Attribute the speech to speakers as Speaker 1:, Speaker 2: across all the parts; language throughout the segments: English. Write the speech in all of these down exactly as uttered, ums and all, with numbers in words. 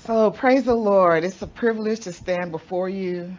Speaker 1: So praise the Lord. It's a privilege to stand before you.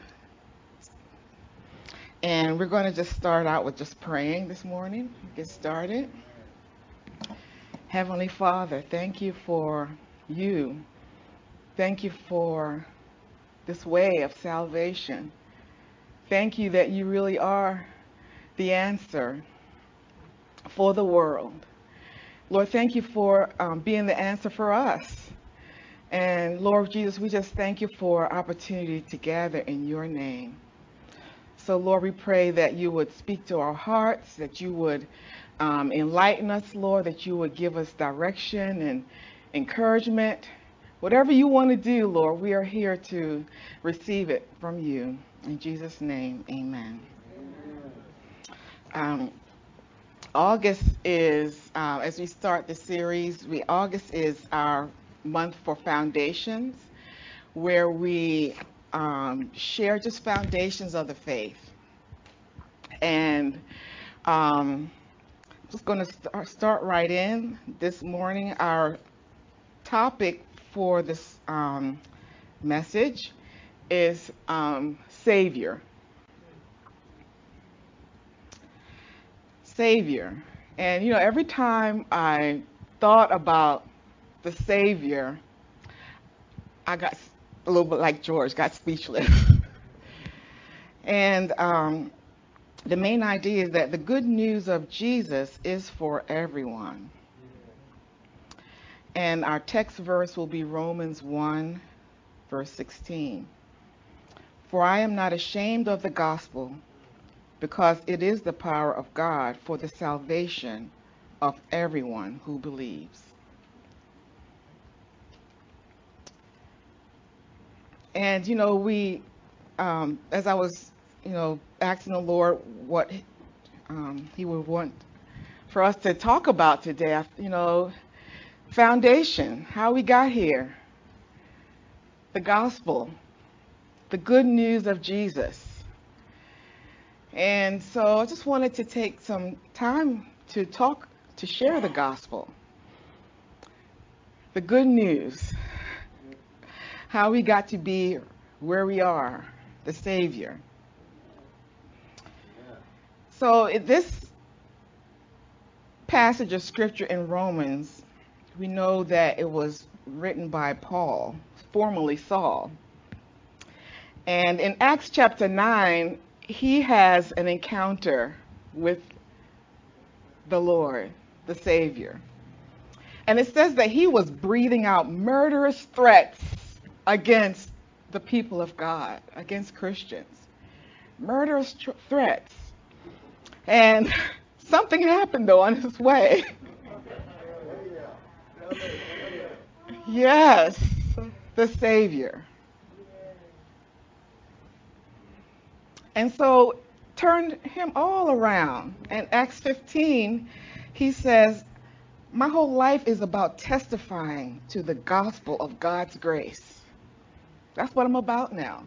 Speaker 1: And we're going to just start out with just praying this morning. Get started. Heavenly Father, thank you for you. Thank you for this way of salvation. Thank you that you really are the answer for the world. Lord, thank you for um, being the answer for us. And Lord Jesus, we just thank you for our opportunity to gather in your name. So Lord, we pray that you would speak to our hearts, that you would um, enlighten us, Lord, that you would give us direction and encouragement. Whatever you want to do, Lord, we are here to receive it from you. In Jesus' name, amen. Um, August is, uh, as we start the series, we August is our month for foundations, where we um, share just foundations of the faith. And um, just going to start, start right in this morning. Our topic for this um, message is um, Savior. Savior. And, you know, every time I thought about the Savior, I got a little bit like George, got speechless. and um, the main idea is that the good news of Jesus is for everyone. And our text verse will be Romans one, verse sixteen. For I am not ashamed of the gospel, because it is the power of God for the salvation of everyone who believes. And, you know, we, um, as I was, you know, asking the Lord what um, he would want for us to talk about today, I- you know, foundation, how we got here, the gospel, the good news of Jesus. And so I just wanted to take some time to talk, to share the gospel, the good news, how we got to be where we are, the Savior. So in this passage of scripture in Romans, we know that it was written by Paul, formerly Saul. And in Acts chapter nine, he has an encounter with the Lord, the Savior. And it says that he was breathing out murderous threats against the people of God, against Christians. Murderous tr- threats. And something happened, though, on his way. Yes, the Savior. And so turned him all around. In Acts fifteen, he says, my whole life is about testifying to the gospel of God's grace. That's what I'm about now.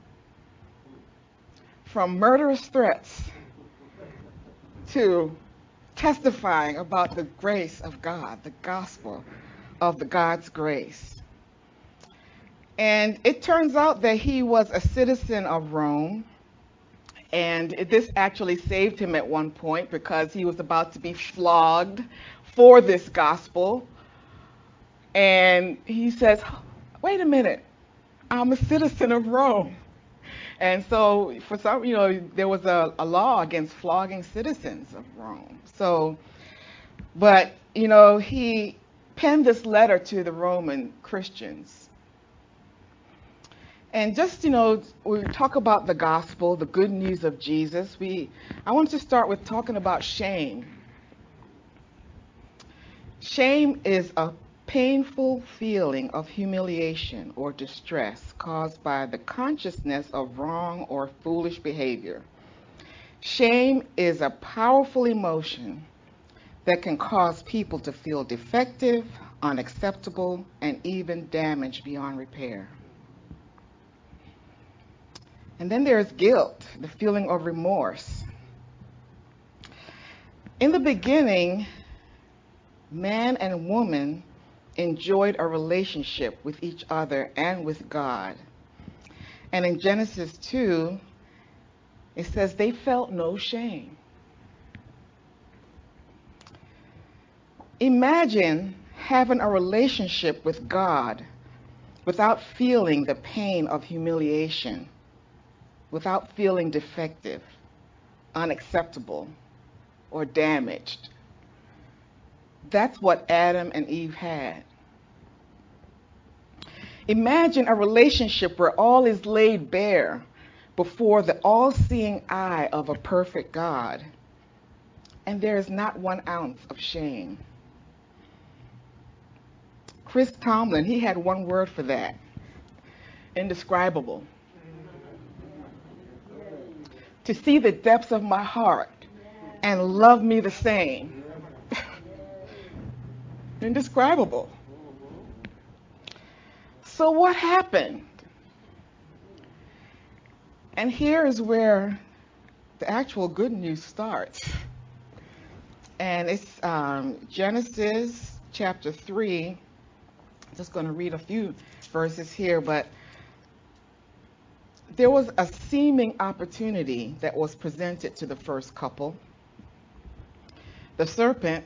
Speaker 1: From murderous threats to testifying about the grace of God, the gospel of the God's grace. And it turns out that he was a citizen of Rome. And this actually saved him at one point because he was about to be flogged for this gospel. And he says, wait a minute, I'm a citizen of Rome. And so for some, you know, there was a, a law against flogging citizens of Rome. So, but, you know, he penned this letter to the Roman Christians. And just, you know, we talk about the gospel, the good news of Jesus. We, I want to start with talking about shame. Shame is a painful feeling of humiliation or distress caused by the consciousness of wrong or foolish behavior. Shame is a powerful emotion that can cause people to feel defective, unacceptable, and even damaged beyond repair. And then there's guilt, the feeling of remorse. In the beginning, man and woman enjoyed a relationship with each other and with God. And in Genesis two, it says they felt no shame. Imagine having a relationship with God without feeling the pain of humiliation, without feeling defective, unacceptable, or damaged. That's what Adam and Eve had. Imagine a relationship where all is laid bare before the all-seeing eye of a perfect God, and there is not one ounce of shame. Chris Tomlin, he had one word for that: indescribable. To see the depths of my heart and love me the same. Indescribable. So what happened? And here is where the actual good news starts. And it's um, Genesis chapter three. I'm just going to read a few verses here, but there was a seeming opportunity that was presented to the first couple. The serpent,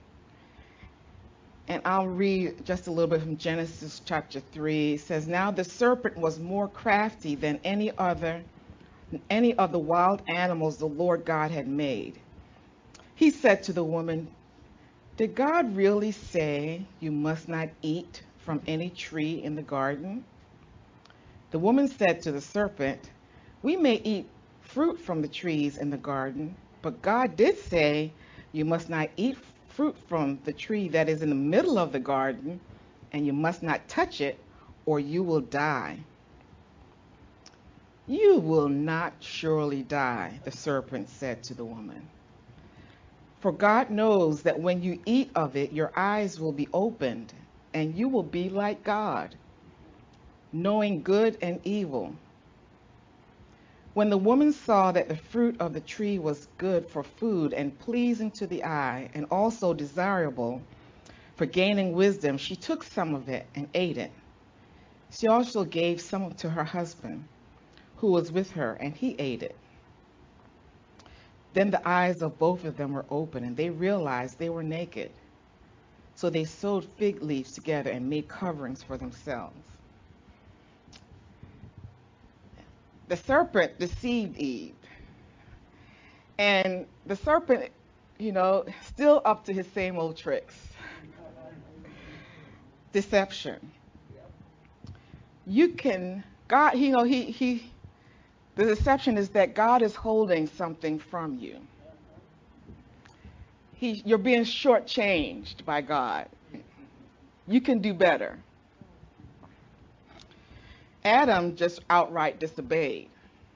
Speaker 1: and I'll read just a little bit from Genesis chapter three. It says, "Now the serpent was more crafty than any other, any of the wild animals the Lord God had made. He said to the woman, 'Did God really say you must not eat from any tree in the garden?' The woman said to the serpent, 'We may eat fruit from the trees in the garden, but God did say you must not eat fruit from the tree that is in the middle of the garden, and you must not touch it, or you will die.' 'You will not surely die,' the serpent said to the woman. 'For God knows that when you eat of it, your eyes will be opened, and you will be like God, knowing good and evil.' When the woman saw that the fruit of the tree was good for food and pleasing to the eye, and also desirable for gaining wisdom, she took some of it and ate it. She also gave some to her husband, who was with her, and he ate it. Then the eyes of both of them were open, and they realized they were naked. So they sewed fig leaves together and made coverings for themselves. The serpent deceived Eve. And the serpent, you know, still up to his same old tricks. Deception. You can, God, you know, he, he, the deception is that God is holding something from you. He, you're being shortchanged by God. You can do better. Adam just outright disobeyed.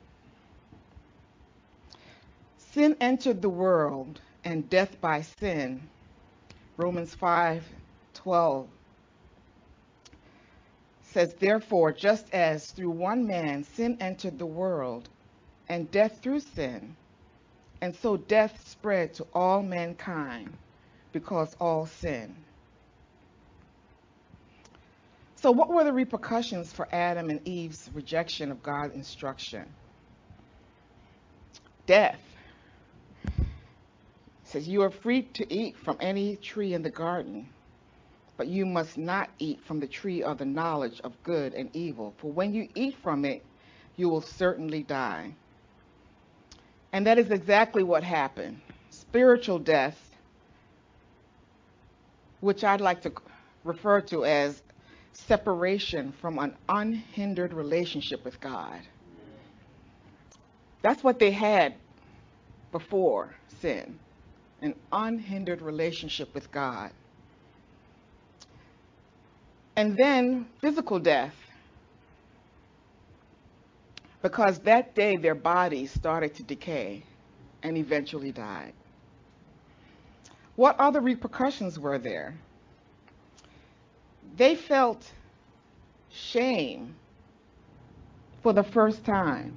Speaker 1: Sin entered the world, and death by sin. Romans five twelve says, "Therefore, just as through one man sin entered the world, and death through sin, and so death spread to all mankind, because all sin." So what were the repercussions for Adam and Eve's rejection of God's instruction? Death. It says, "You are free to eat from any tree in the garden, but you must not eat from the tree of the knowledge of good and evil, for when you eat from it, you will certainly die." And that is exactly what happened. Spiritual death, which I'd like to refer to as separation from an unhindered relationship with God. That's what they had before sin, an unhindered relationship with God. And then physical death, because that day their bodies started to decay and eventually died. What other repercussions were there? They felt shame for the first time.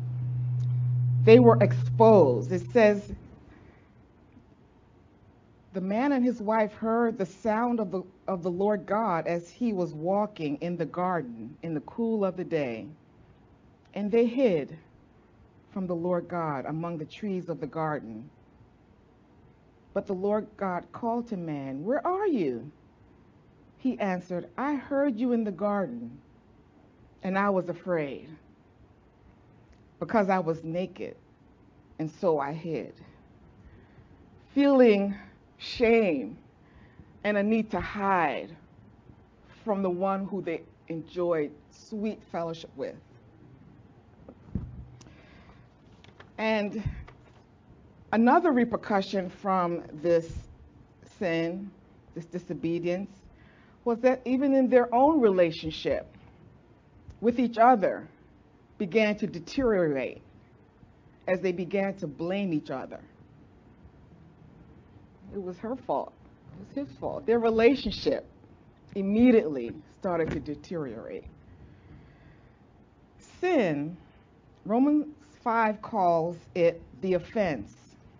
Speaker 1: They were exposed. It says The man and his wife heard the sound of the, of the Lord God as he was walking in the garden in the cool of the day. And they hid from the Lord God among the trees of the garden. But the Lord God called to man, "Where are you?" He answered, "I heard you in the garden, and I was afraid, because I was naked, and so I hid." Feeling shame and a need to hide from the one who they enjoyed sweet fellowship with. And another repercussion from this sin, this disobedience, was that even in their own relationship with each other began to deteriorate as they began to blame each other. It was her fault. It was his fault. Their relationship immediately started to deteriorate. Sin, Romans five calls it the offense.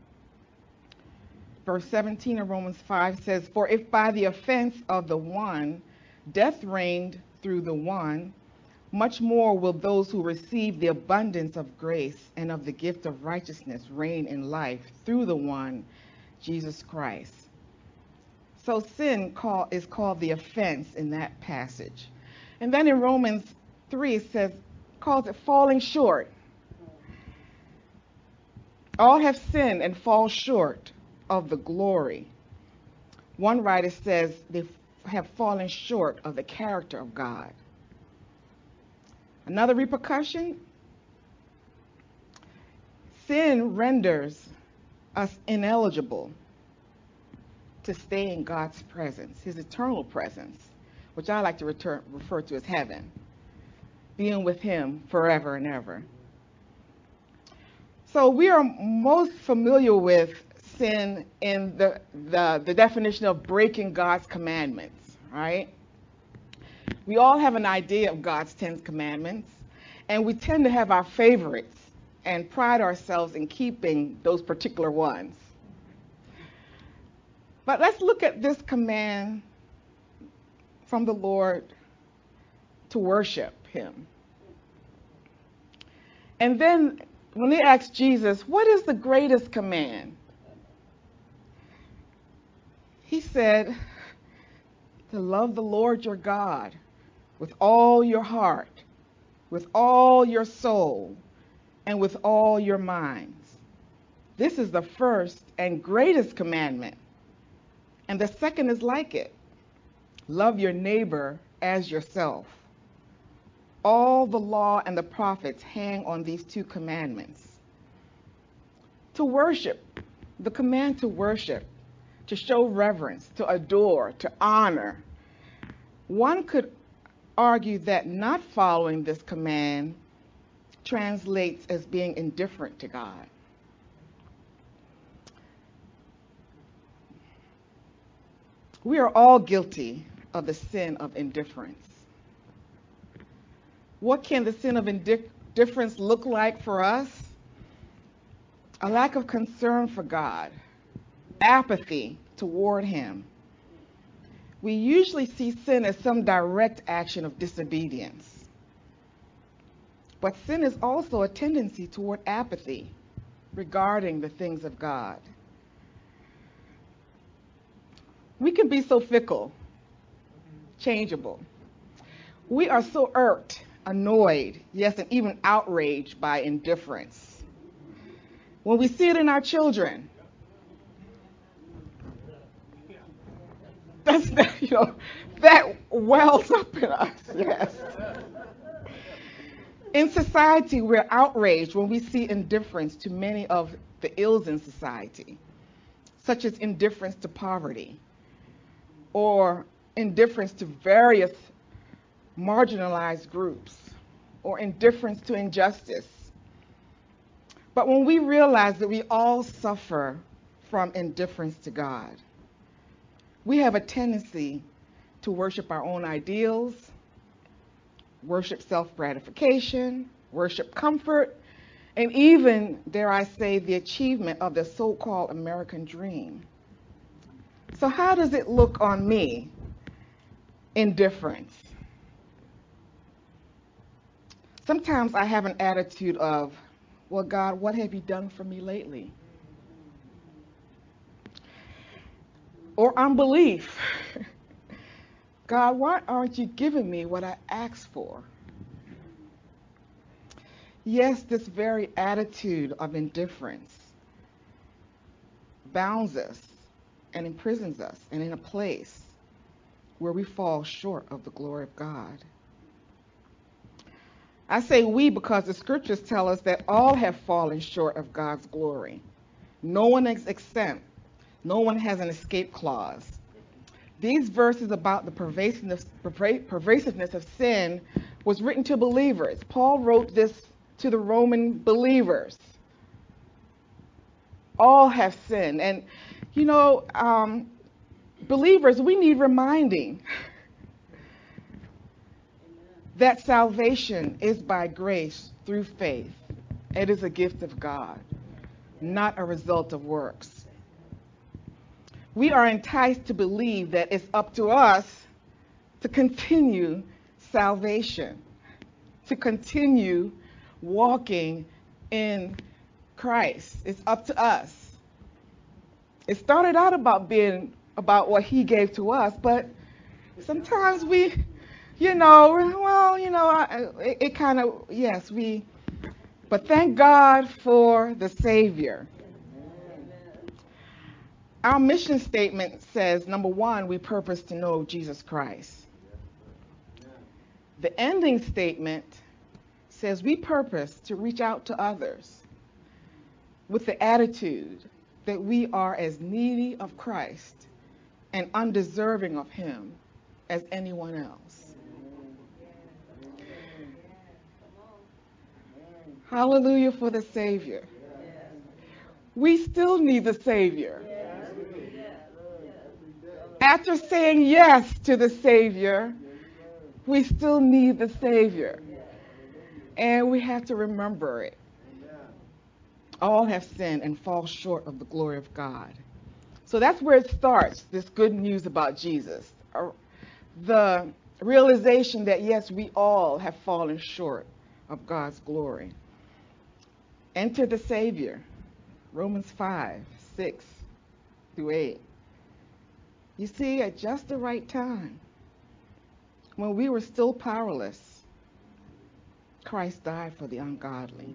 Speaker 1: Verse seventeen of Romans five says, "For if by the offense of the one death reigned through the one, much more will those who receive the abundance of grace and of the gift of righteousness reign in life through the one, Jesus Christ." So sin call, is called the offense in that passage. And then in Romans three, it says, calls it falling short. All have sinned and fall short of the glory. One writer says they have fallen short of the character of God. Another repercussion, sin renders us ineligible to stay in God's presence, his eternal presence, which I like to return, refer to as heaven, being with him forever and ever. So we are most familiar with sin in the, the, the definition of breaking God's commandments, right? We all have an idea of God's Ten Commandments, and we tend to have our favorites and pride ourselves in keeping those particular ones. But let's look at this command from the Lord to worship him. And then when they asked Jesus, what is the greatest command? He said, to love the Lord your God with all your heart, with all your soul, and with all your minds. This is the first and greatest commandment. And the second is like it. Love your neighbor as yourself. All the law and the prophets hang on these two commandments. To worship, the command to worship, to show reverence, to adore, to honor. One could argue that not following this command translates as being indifferent to God. We are all guilty of the sin of indifference. What can the sin of indifference look like for us? A lack of concern for God, apathy toward him. We usually see sin as some direct action of disobedience. But sin is also a tendency toward apathy regarding the things of God. We can be so fickle, changeable. We are so irked, annoyed, yes, and even outraged by indifference. When we see it in our children, that's that, you know, that wells up in us, yes. In society, we're outraged when we see indifference to many of the ills in society, such as indifference to poverty, or indifference to various marginalized groups, or indifference to injustice. But when we realize that we all suffer from indifference to God, we have a tendency to worship our own ideals, worship self-gratification, worship comfort, and even, dare I say, the achievement of the so-called American dream. So how does it look on me? Indifference. Sometimes I have an attitude of, well, God, what have you done for me lately? Or unbelief. God, why aren't you giving me what I asked for? Yes, this very attitude of indifference bounds us and imprisons us and in a place where we fall short of the glory of God. I say we because the scriptures tell us that all have fallen short of God's glory. No one is exempt. No one has an escape clause. These verses about the pervasiveness, pervasiveness of sin was written to believers. Paul wrote this to the Roman believers. All have sinned. And, you know, um, believers, we need reminding that salvation is by grace through faith. It is a gift of God, not a result of works. We are enticed to believe that it's up to us to continue salvation, to continue walking in Christ. It's up to us. It started out about being about what he gave to us, but sometimes we, you know, well, you know, I- it, it kind of, yes, we, but thank God for the Savior. Our mission statement says, number one, we purpose to know Jesus Christ. The ending statement says we purpose to reach out to others with the attitude that we are as needy of Christ and undeserving of him as anyone else. Hallelujah for the Savior. We still need the Savior. After saying yes to the Savior, we still need the Savior. And we have to remember it. All have sinned and fall short of the glory of God. So that's where it starts, this good news about Jesus. The realization that, yes, we all have fallen short of God's glory. Enter the Savior. Romans five, six through eight. You see, at just the right time, when we were still powerless, Christ died for the ungodly.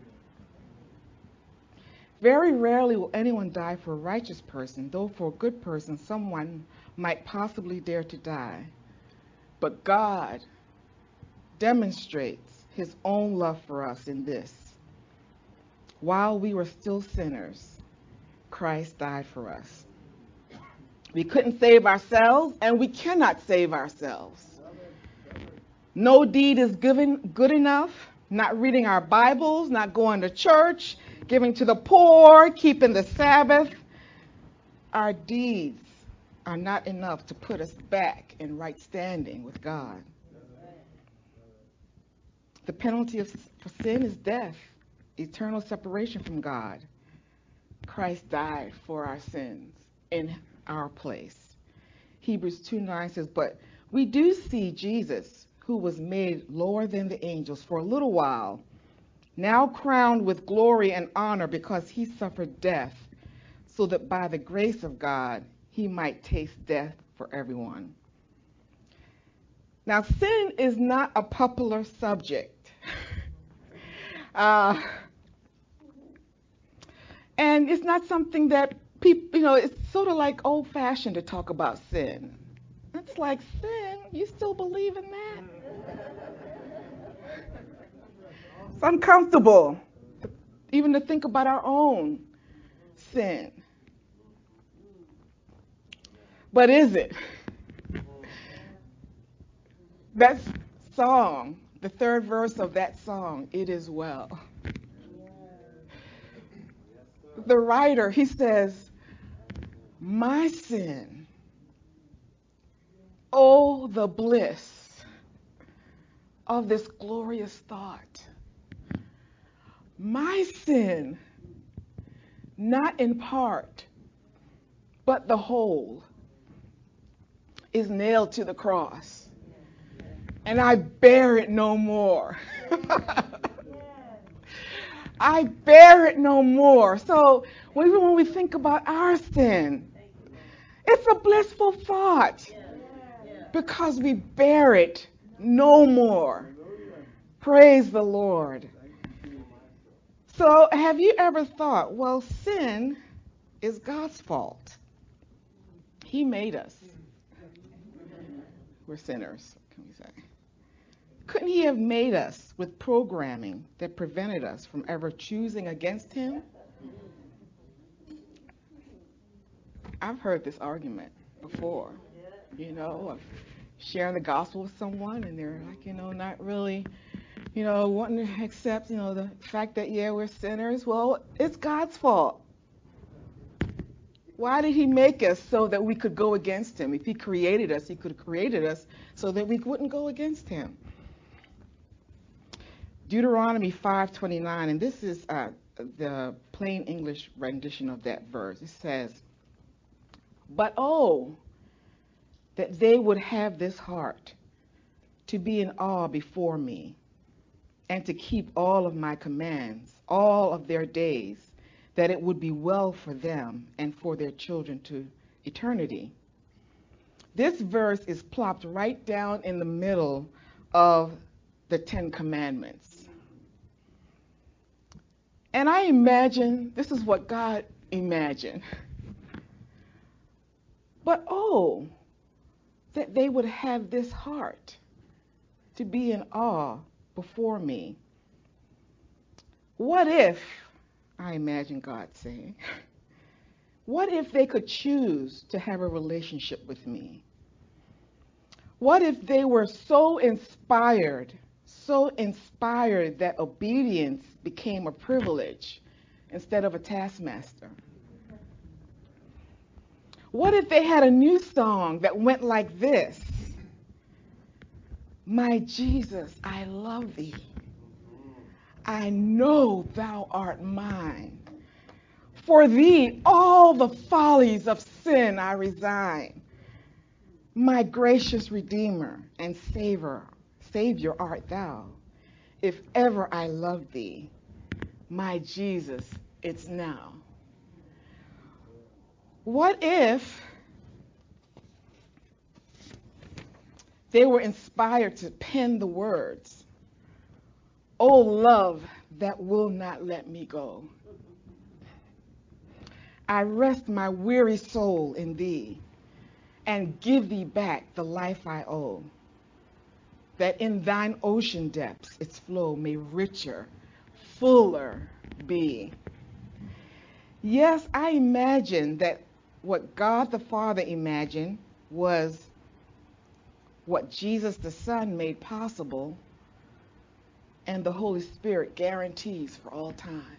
Speaker 1: Very rarely will anyone die for a righteous person, though for a good person someone might possibly dare to die. But God demonstrates his own love for us in this. While we were still sinners, Christ died for us. We couldn't save ourselves, and we cannot save ourselves. No deed is given good enough. Not reading our Bibles, not going to church, giving to the poor, keeping the Sabbath. Our deeds are not enough to put us back in right standing with God. The penalty of, for sin is death, eternal separation from God. Christ died for our sins in our place. Hebrews two nine says, but we do see Jesus, who was made lower than the angels for a little while, now crowned with glory and honor because he suffered death, so that by the grace of God he might taste death for everyone. Now, sin is not a popular subject. uh, and it's not something that people, you know, it's sort of like old-fashioned to talk about sin. It's like, sin? You still believe in that? It's uncomfortable, even to think about our own sin. But is it? That song, the third verse of that song, It Is Well. The writer, he says, my sin, oh, the bliss of this glorious thought. My sin, not in part, but the whole, is nailed to the cross, and I bear it no more. I bear it no more. So even when we think about our sin, it's a blissful thought because we bear it no more. Praise the Lord. So have you ever thought, well, sin is God's fault. He made us. We're sinners, can we say? Couldn't he have made us with programming that prevented us from ever choosing against him? I've heard this argument before, you know, of sharing the gospel with someone and they're like, you know, not really, you know, wanting to accept, you know, the fact that, yeah, we're sinners. Well, it's God's fault. Why did he make us so that we could go against him? If he created us, he could have created us so that we wouldn't go against him. Deuteronomy five twenty-nine, and this is uh, the plain English rendition of that verse. It says, "But oh, that they would have this heart, to be in awe before me, and to keep all of my commands, all of their days, that it would be well for them and for their children to eternity." This verse is plopped right down in the middle of the Ten Commandments. And I imagine this is what God imagined. But oh, that they would have this heart, to be in awe before me. What if, I imagine God saying, what if they could choose to have a relationship with me? What if they were so inspired, so inspired that obedience became a privilege instead of a taskmaster? What if they had a new song that went like this? My Jesus, I love thee. I know thou art mine. For thee all the follies of sin I resign. My gracious Redeemer and Savior, Savior art thou. If ever I loved thee, my Jesus, it's now. What if they were inspired to pen the words, "Oh love that will not let me go. I rest my weary soul in thee and give thee back the life I owe, that in thine ocean depths its flow may richer, fuller be." Yes, I imagine that what God the Father imagined was what Jesus the Son made possible and the Holy Spirit guarantees for all time.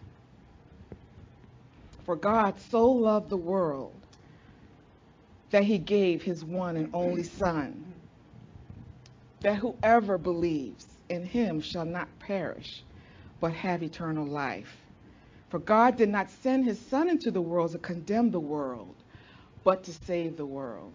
Speaker 1: For God so loved the world that he gave his one and only Son, that whoever believes in him shall not perish, but have eternal life. For God did not send his Son into the world to condemn the world, but to save the world.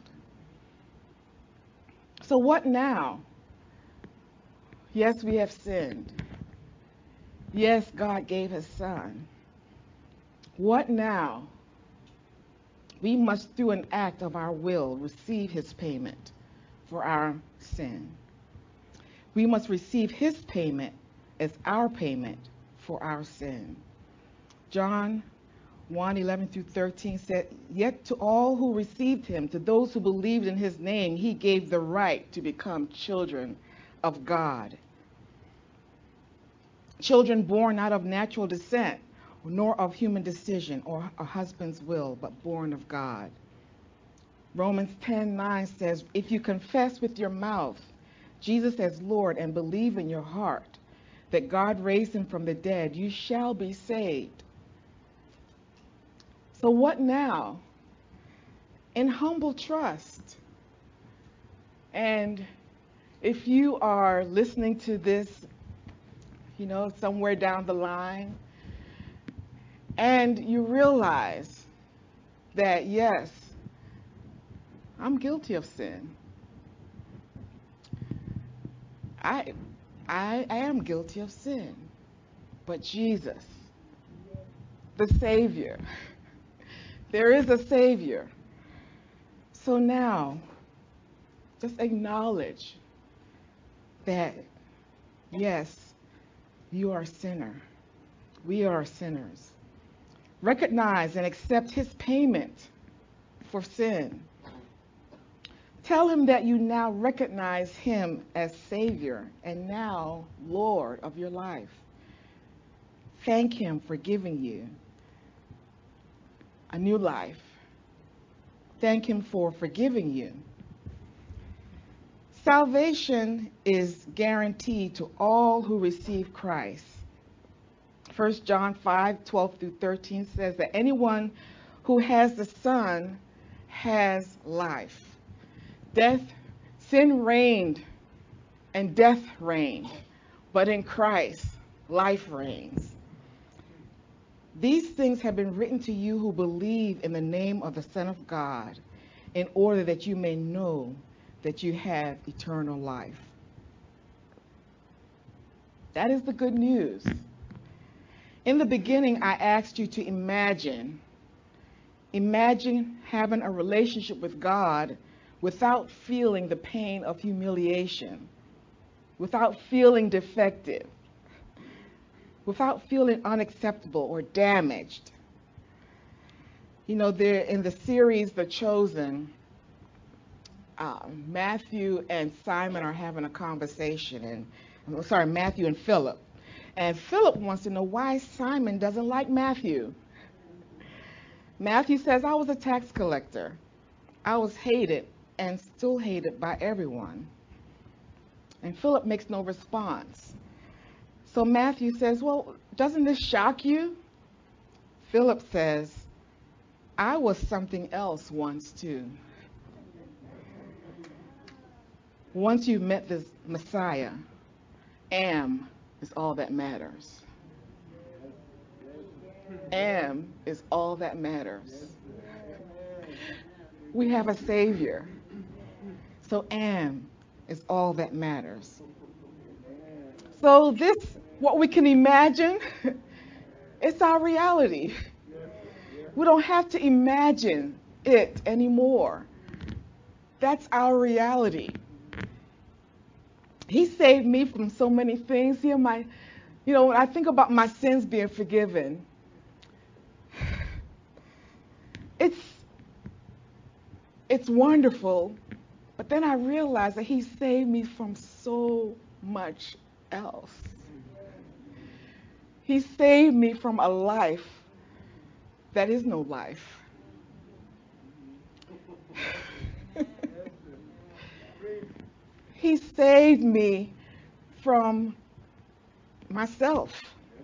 Speaker 1: So what now? Yes, we have sinned. Yes, God gave his Son. What now? We must, through an act of our will, receive his payment for our sin. We must receive his payment as our payment for our sin. John one, eleven through thirteen said, "Yet to all who received him, to those who believed in his name, he gave the right to become children of God." Children born not of natural descent, nor of human decision or a husband's will, but born of God. Romans ten nine says, "If you confess with your mouth Jesus as Lord and believe in your heart that God raised him from the dead, you shall be saved." So what now? In humble trust. And if you are listening to this, you know, somewhere down the line, and you realize that, yes, I'm guilty of sin. I, I, I am guilty of sin. But Jesus, the Savior, there is a Savior. So now, just acknowledge that, yes, you are a sinner. We are sinners. Recognize and accept his payment for sin. Tell him that you now recognize him as Savior and now Lord of your life. Thank him for giving you a new life. Thank him for forgiving you. Salvation is guaranteed to all who receive Christ. First John five, twelve through thirteen says that anyone who has the Son has life. Death, sin reigned and death reigned, but in Christ, life reigns. These things have been written to you who believe in the name of the Son of God, in order that you may know that you have eternal life. That is the good news. In the beginning, I asked you to imagine, imagine having a relationship with God without feeling the pain of humiliation, without feeling defective, without feeling unacceptable or damaged. You know, there in the series The Chosen, uh, Matthew and Simon are having a conversation, and I'm sorry, Matthew and Philip. And Philip wants to know why Simon doesn't like Matthew. Matthew says, I was a tax collector. I was hated and still hated by everyone. And Philip makes no response. So Matthew says, well, doesn't this shock you? Philip says, I was something else once too. Once you've met this Messiah, am is all that matters. Am is all that matters. We have a Savior. So am is all that matters. So this, what we can imagine, it's our reality. We don't have to imagine it anymore. That's our reality. He saved me from so many things. Here, my, you know, when I think about my sins being forgiven, it's it's wonderful. But then I realized that he saved me from so much else. He saved me from a life that is no life. He saved me from myself,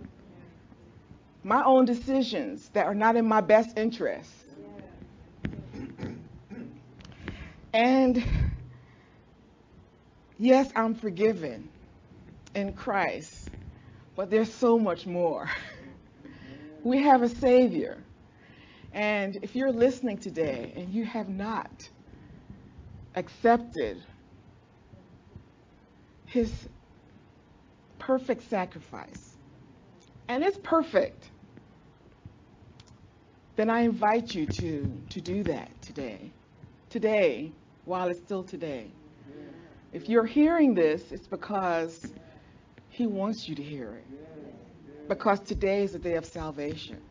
Speaker 1: my own decisions that are not in my best interest. And yes, I'm forgiven in Christ, but there's so much more. We have a Savior. And if you're listening today and you have not accepted his perfect sacrifice, and it's perfect, then I invite you to, to do that today. Today, while it's still today. If you're hearing this, it's because he wants you to hear it. Because today is the day of salvation.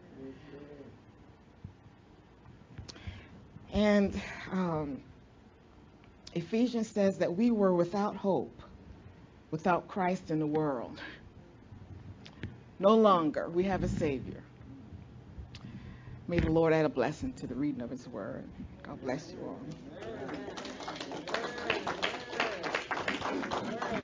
Speaker 1: And um, Ephesians says that we were without hope, without Christ in the world. No longer. We have a Savior. May the Lord add a blessing to the reading of his word. God bless you all.